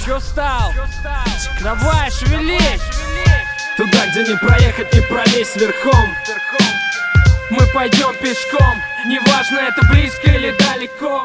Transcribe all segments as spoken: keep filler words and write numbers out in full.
Чё встал? Давай, шевелись! Туда, где не проехать, не пролезть верхом. Мы пойдем пешком, неважно, это близко или далеко.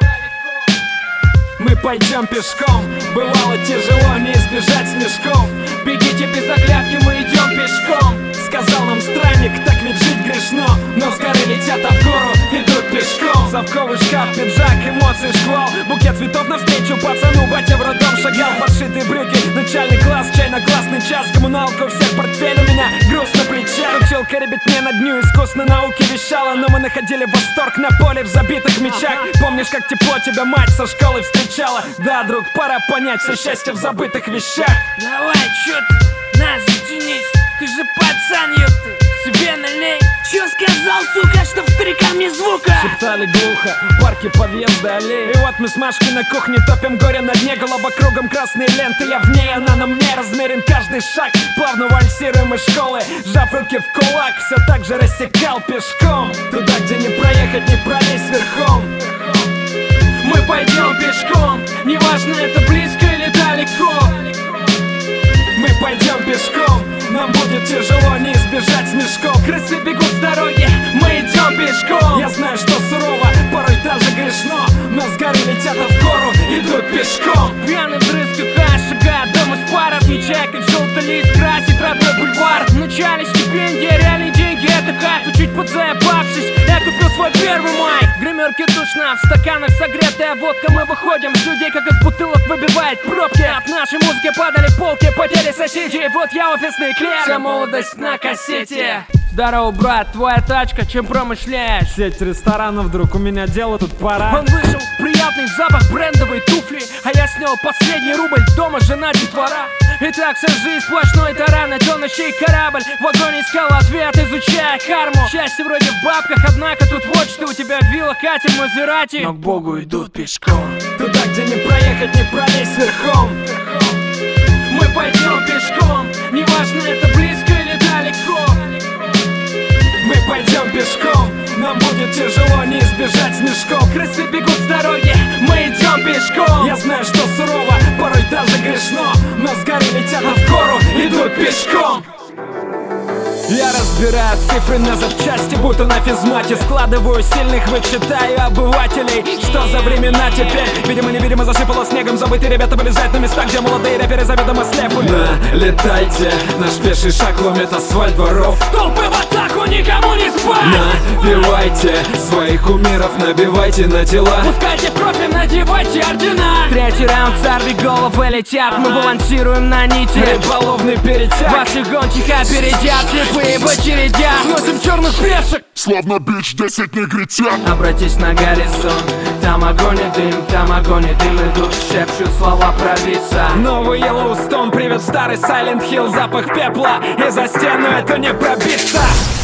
Мы пойдем пешком, бывало тяжело не избежать смешков. Бегите без оглядки, мы идем пешком. Сказал нам странник, так ведь жить грешно. Но с горы летят, а в гору идут пешком. Совковый шкаф, пиджак, эмоции, шквал. Букет цветов навстречу пацану, батя в роддом шагал. Подшитые брюки, начальный класс, чай на классный час. Коммуналка у всех, портфель у меня, груз на плечах. Училка ребятне на дню искусной науки вещала. Но мы находили восторг на поле в забитых мячах. Помнишь, как тепло тебя мать со школы встречала? Да, друг, пора понять все счастье в забытых вещах. Давай, чё ты, на, затянись. Ты же пацан, ёпты, себе налей. Чё сказал, сука, чтоб старикам не звука? Шептали глухо, парки, подъезды, аллеи. И вот мы с Машкой на кухне топим горе на дне. Голова кругом, красные ленты, я в ней, она на мне. Размерен каждый шаг, плавно вальсируем из школы. Сжав руки в кулак, все так же рассекал пешком. Туда, где не проехать, не пролезть верхом. Мы пойдем пешком, неважно, это близко или далеко. Мы пойдем пешком, нам будет тяжело не избежать смешков. Крысы бегут с дороги, мы идем пешком. Я знаю, что сурово, порой даже грешно. Но с горы летят, а в гору идут пешком. Пьяный вдрызг юка шагает дом из пар. Отмечая, как желтый лист красит родной бульвар. В начале стипендия, реальные деньги, это кайф. И чуть подзаебавшись, я купил свой первый майк. В гримерке душно, в стаканах согретая водка. Мы выходим с людей, как из бутылок выбивает пробки. От нашей музыки падали полки, потери соседей. Вот я офисный клерк, вся молодость на кассете. Здорово, брат, твоя тачка, чем промышляешь? Сеть ресторанов, друг, у меня дело тут пора. Он вышел, приятный запах, брендовые туфли. А я снял последний рубль, дома жена детвора. Итак, вся жизнь сплошной таран, на тонущий корабль. В вагоне искал ответ, изучая карму. Счастье вроде в бабках, однако тут вот что. У тебя вилла, катер, Мазерати, но к Богу идут пешком. Туда, где не проехать, не пролезть верхом. Мы пойдем пешком, неважно, это близко или далеко. Мы пойдем пешком, нам будет тяжело не избежать смешков. Крысы бегут с дороги, мы идем пешком. Я знаю, что сурово, порой даже грешно. Но с горы летят, а в гору идут пешком. Я разбираю цифры на запчасти, будто на физмате. Складываю сильных, вычитаю обывателей. Что за времена теперь? Видимо-невидимо засыпало снегом. Забытые ребята вылезают на местах, где молодые рэперы заведомо слепы. Налетайте, наш пеший шаг ломит асфальт дворов. Толпы в атаку, никому не спать. Набивайте своих кумиров, набивайте на тела. Пускайте профи, надевайте ордена. Третий раунд, сорви головы летят. Мы балансируем на нити, рыболовный перетяг. Ваших гонщик опередят, слепые в очередях. Сносим черных пешек, словно бич десять негритян. Обратись на горизонт, там огонь и дым, там огонь и дым идут, шепчут слова провидца. Новый Йеллоустон, привет старый Сайлент Хилл. Запах пепла, и за стену это не пробиться.